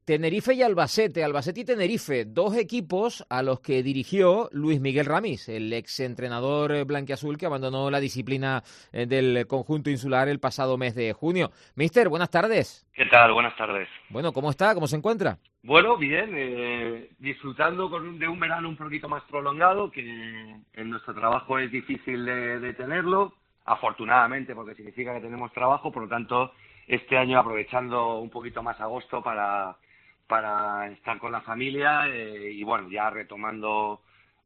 Tenerife y Albacete, Albacete y Tenerife, dos equipos a los que dirigió Luis Miguel Ramis, el exentrenador blanquiazul que abandonó la disciplina del conjunto insular el pasado mes de junio. Míster, buenas tardes. ¿Qué tal? Buenas tardes. Bueno, ¿cómo está? ¿Cómo se encuentra? Bueno, bien, disfrutando de un verano un poquito más prolongado, que en nuestro trabajo es difícil de tenerlo, afortunadamente, porque significa que tenemos trabajo. Por lo tanto, este año aprovechando un poquito más agosto para estar con la familia y bueno, ya retomando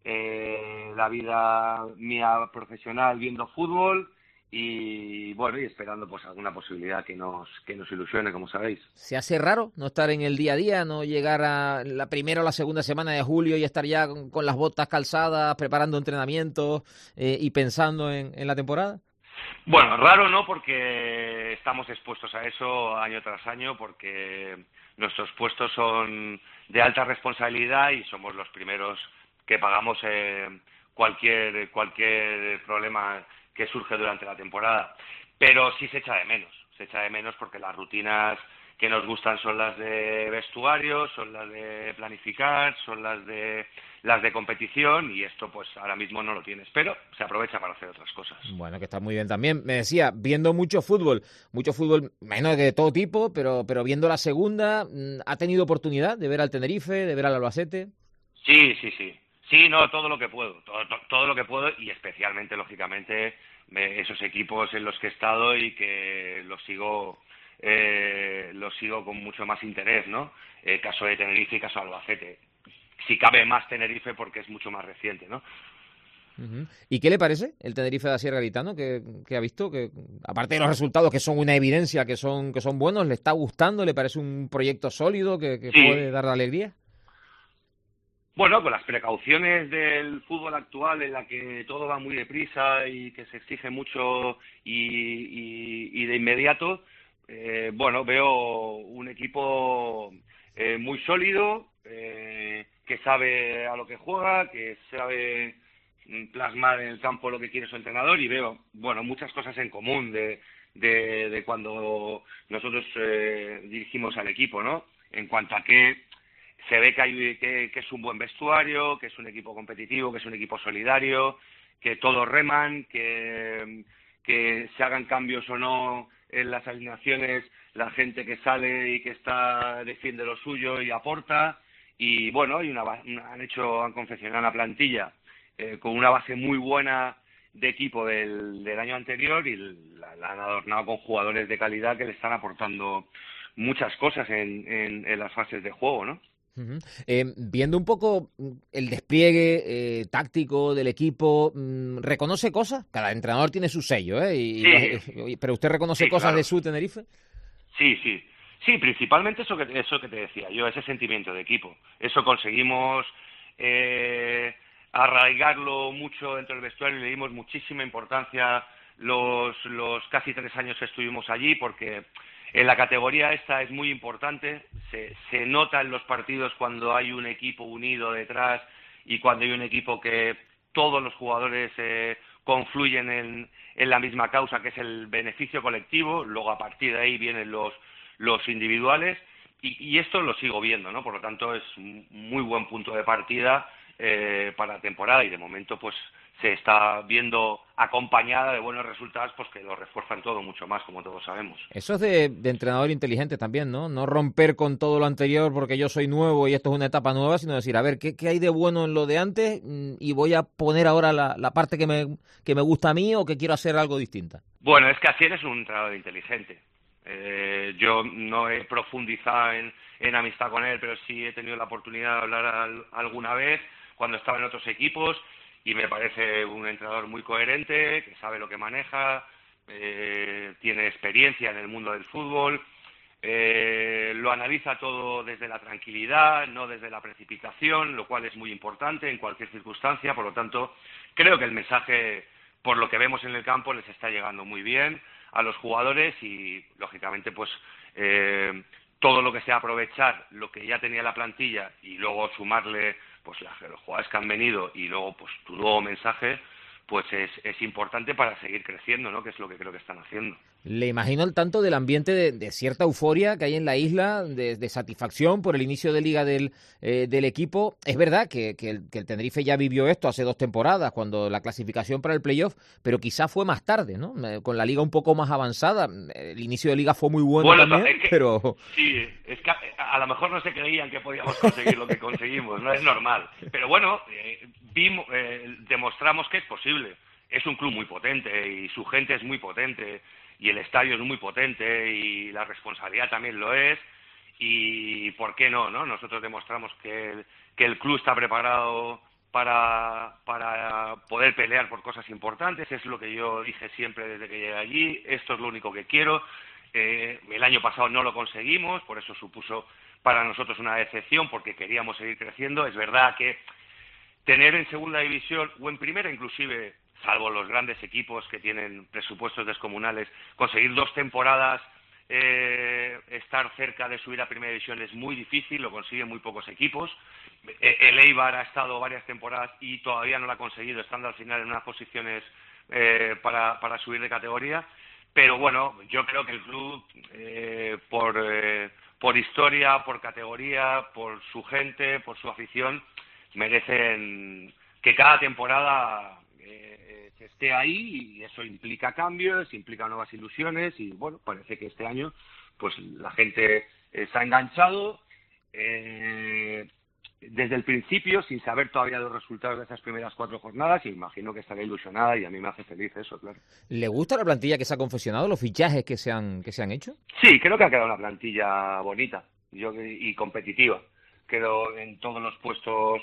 la vida mía profesional viendo fútbol y bueno, y esperando pues alguna posibilidad que nos ilusione, como sabéis. ¿Se hace raro no estar en el día a día, no llegar a la primera o la segunda semana de julio y estar ya con las botas calzadas, preparando entrenamientos y pensando en la temporada? Bueno, raro no, porque estamos expuestos a eso año tras año, porque nuestros puestos son de alta responsabilidad y somos los primeros que pagamos cualquier problema que surge durante la temporada. Pero sí se echa de menos porque las rutinas que nos gustan son las de vestuario, son las de planificar, son las de competición, y esto pues ahora mismo no lo tienes, pero se aprovecha para hacer otras cosas. Bueno, que está muy bien también. Me decía, viendo mucho fútbol, menos de todo tipo, pero viendo la segunda, ¿ha tenido oportunidad de ver al Tenerife, de ver al Albacete? Sí. Sí, no, todo lo que puedo, todo lo que puedo, y especialmente, lógicamente, esos equipos en los que he estado y que los sigo con mucho más interés, ¿no? Caso de Tenerife y caso de Albacete. Si cabe más Tenerife porque es mucho más reciente, ¿no? Uh-huh. ¿Y qué le parece el Tenerife de Asier Garitano que ha visto? Que aparte de los resultados que son una evidencia, que son buenos, ¿le está gustando? ¿Le parece un proyecto sólido que Sí. puede dar alegría? Bueno, con las precauciones del fútbol actual, en la que todo va muy deprisa y que se exige mucho y de inmediato, bueno, veo un equipo muy sólido, que sabe a lo que juega, que sabe plasmar en el campo lo que quiere su entrenador, y veo, bueno, muchas cosas en común de cuando nosotros dirigimos al equipo, ¿no? En cuanto a que se ve que es un buen vestuario, que es un equipo competitivo, que es un equipo solidario, que todos reman, que se hagan cambios o no en las alineaciones, la gente que sale y que defiende lo suyo y aporta. Y bueno, han confeccionado una plantilla con una base muy buena de equipo del año anterior, y la han adornado con jugadores de calidad que le están aportando muchas cosas en las fases de juego, ¿no? Uh-huh. Viendo un poco el despliegue táctico del equipo, ¿reconoce cosas? Cada entrenador tiene su sello, ¿eh? Sí, ¿Pero usted reconoce sí, cosas claro. de su Tenerife? Sí, principalmente eso que te decía yo, ese sentimiento de equipo. Eso conseguimos arraigarlo mucho dentro del vestuario, y le dimos muchísima importancia los casi 3 años que estuvimos allí, porque en la categoría esta es muy importante. Se nota en los partidos cuando hay un equipo unido detrás y cuando hay un equipo que todos los jugadores confluyen en la misma causa, que es el beneficio colectivo. Luego, a partir de ahí vienen los individuales, y esto lo sigo viendo, ¿no? Por lo tanto, es un muy buen punto de partida para la temporada, y de momento pues se está viendo acompañada de buenos resultados, pues que lo refuerzan todo mucho más, como todos sabemos. Eso es de entrenador inteligente también, ¿no? No romper con todo lo anterior porque yo soy nuevo y esto es una etapa nueva, sino decir, a ver, ¿qué hay de bueno en lo de antes? Y voy a poner ahora la parte que me gusta a mí, o que quiero hacer algo distinta. Bueno, es que así eres un entrenador inteligente. Yo no he profundizado en amistad con él, pero sí he tenido la oportunidad de hablar alguna vez cuando estaba en otros equipos, y me parece un entrenador muy coherente, que sabe lo que maneja, tiene experiencia en el mundo del fútbol, lo analiza todo desde la tranquilidad, no desde la precipitación, lo cual es muy importante en cualquier circunstancia. Por lo tanto, creo que el mensaje, por lo que vemos en el campo, les está llegando muy bien a los jugadores, y lógicamente pues todo lo que sea aprovechar lo que ya tenía la plantilla y luego sumarle pues los jugadores que han venido, y luego pues tu nuevo mensaje, pues es importante para seguir creciendo, ¿no? Que es lo que creo que están haciendo. Le imagino al tanto del ambiente de cierta euforia que hay en la isla, de satisfacción por el inicio de liga del equipo. Es verdad que el Tenerife ya vivió esto hace 2 temporadas, cuando la clasificación para el playoff, pero quizá fue más tarde, ¿no? Con la liga un poco más avanzada. El inicio de liga fue muy bueno también, es que, pero... Sí, es que a lo mejor no se creían que podíamos conseguir lo que conseguimos, no es normal. Pero bueno, demostramos que es posible. Es un club muy potente y su gente es muy potente y el estadio es muy potente y la responsabilidad también lo es. Y ¿por qué no? Nosotros demostramos que el club está preparado para poder pelear por cosas importantes. Es lo que yo dije siempre desde que llegué allí. Esto es lo único que quiero. El año pasado no lo conseguimos, por eso supuso para nosotros una decepción, porque queríamos seguir creciendo. Es verdad que tener en segunda división o en primera inclusive, salvo los grandes equipos que tienen presupuestos descomunales, conseguir 2 temporadas, estar cerca de subir a primera división es muy difícil, lo consiguen muy pocos equipos. El Eibar ha estado varias temporadas y todavía no lo ha conseguido, estando al final en unas posiciones para subir de categoría. Pero bueno, yo creo que el club, por historia, por categoría, por su gente, por su afición, merecen que cada temporada se esté ahí, y eso implica cambios, implica nuevas ilusiones, y bueno, parece que este año pues la gente se ha enganchado desde el principio, sin saber todavía los resultados de esas primeras 4 jornadas, y imagino que estará ilusionada, y a mí me hace feliz eso, claro. ¿Le gusta la plantilla que se ha confeccionado, los fichajes que se han hecho? Sí, creo que ha quedado una plantilla bonita y competitiva. Creo en todos los puestos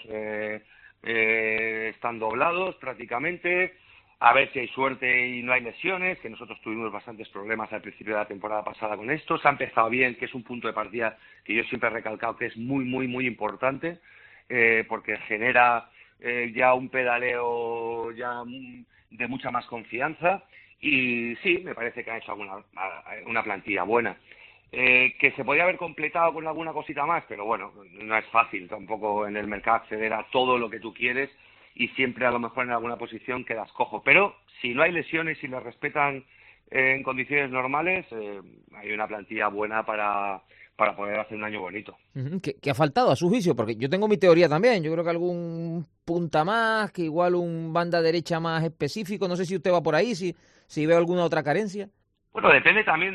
están doblados prácticamente. A ver si hay suerte y no hay lesiones, que nosotros tuvimos bastantes problemas al principio de la temporada pasada con esto. Se ha empezado bien, que es un punto de partida que yo siempre he recalcado que es muy, muy, muy importante, porque genera ya un pedaleo ya de mucha más confianza. Y sí, me parece que han hecho una plantilla buena. Que se podía haber completado con alguna cosita más, pero bueno, no es fácil tampoco en el mercado acceder a todo lo que tú quieres, y siempre a lo mejor en alguna posición quedas cojo. Pero si no hay lesiones y las respetan en condiciones normales, hay una plantilla buena para poder hacer un año bonito. ¿Qué ha faltado a su juicio? Porque yo tengo mi teoría también. Yo creo que algún punta más, que igual un banda derecha más específico. No sé si usted va por ahí, si veo alguna otra carencia. Bueno, depende también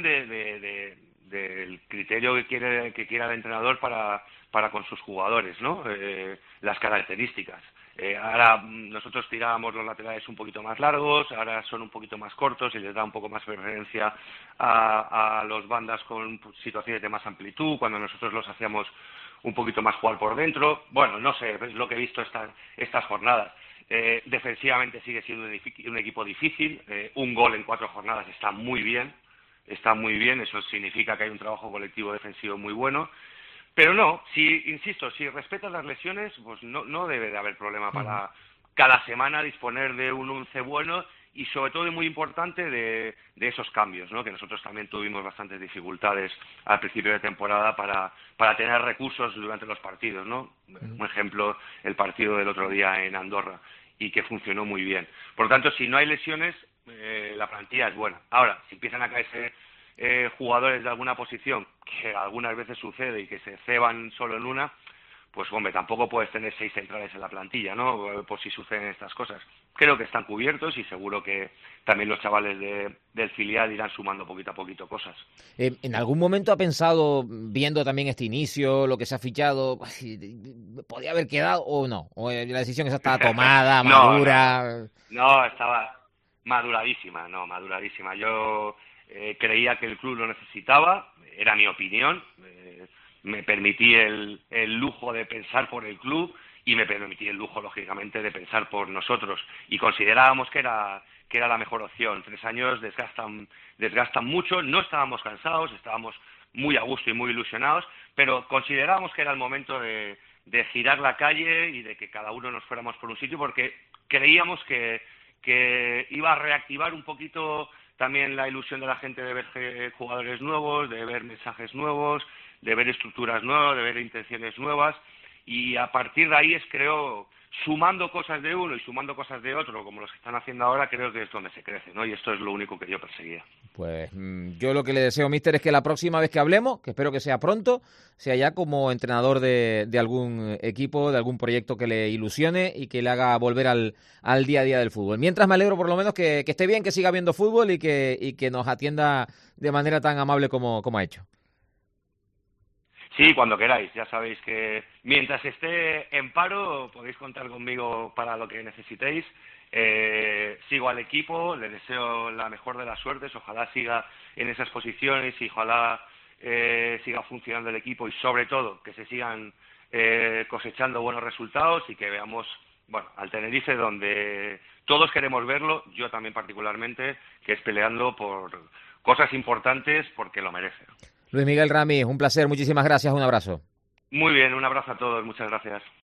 del criterio que quiera el entrenador para con sus jugadores, ¿no? Las características. Ahora nosotros tirábamos los laterales un poquito más largos, ahora son un poquito más cortos y les da un poco más preferencia a los bandas con situaciones de más amplitud, cuando nosotros los hacíamos un poquito más jugar por dentro. Bueno, no sé, es lo que he visto estas jornadas. Defensivamente sigue siendo un equipo difícil. Un gol en 4 jornadas está muy bien, eso significa que hay un trabajo colectivo defensivo muy bueno. Pero no, insisto, si respetan las lesiones, pues no debe de haber problema para cada semana disponer de un 11 bueno, y sobre todo, y muy importante, de esos cambios, ¿no? Que nosotros también tuvimos bastantes dificultades al principio de temporada para tener recursos durante los partidos, ¿no? Un ejemplo, el partido del otro día en Andorra, y que funcionó muy bien. Por lo tanto, si no hay lesiones, la plantilla es buena. Ahora, si empiezan a caerse jugadores de alguna posición, que algunas veces sucede, y que se ceban solo en una, pues hombre, tampoco puedes tener 6 centrales en la plantilla, ¿no? Por si suceden estas cosas. Creo que están cubiertos, y seguro que también los chavales del filial irán sumando poquito a poquito cosas. ¿En algún momento ha pensado, viendo también este inicio, lo que se ha fichado, podía haber quedado o no? ¿O la decisión esa estaba tomada, madura? No, estaba maduradísima. Yo creía que el club lo necesitaba, era mi opinión. Me permití el lujo de pensar por el club, y me permití el lujo, lógicamente, de pensar por nosotros, y considerábamos que era la mejor opción. 3 años desgastan mucho, no estábamos cansados, estábamos muy a gusto y muy ilusionados, pero considerábamos que era el momento de girar la calle y de que cada uno nos fuéramos por un sitio, porque creíamos que iba a reactivar un poquito también la ilusión de la gente de ver jugadores nuevos, de ver mensajes nuevos, de ver estructuras nuevas, de ver intenciones nuevas. y a partir de ahí creo, sumando cosas de uno y sumando cosas de otro, como los que están haciendo ahora, creo que es donde se crece, ¿no? Y esto es lo único que yo perseguía. Pues yo lo que le deseo, míster, es que la próxima vez que hablemos, que espero que sea pronto, sea ya como entrenador de algún equipo, de algún proyecto que le ilusione y que le haga volver al día a día del fútbol. Mientras me alegro por lo menos que esté bien, que siga viendo fútbol y que nos atienda de manera tan amable como ha hecho. Sí, cuando queráis. Ya sabéis que mientras esté en paro podéis contar conmigo para lo que necesitéis. Sigo al equipo, le deseo la mejor de las suertes, ojalá siga en esas posiciones y ojalá siga funcionando el equipo y sobre todo que se sigan cosechando buenos resultados y que veamos, bueno, al Tenerife donde todos queremos verlo, yo también particularmente, que es peleando por cosas importantes porque lo merece. Luis Miguel Ramis, un placer, muchísimas gracias, un abrazo. Muy bien, un abrazo a todos, muchas gracias.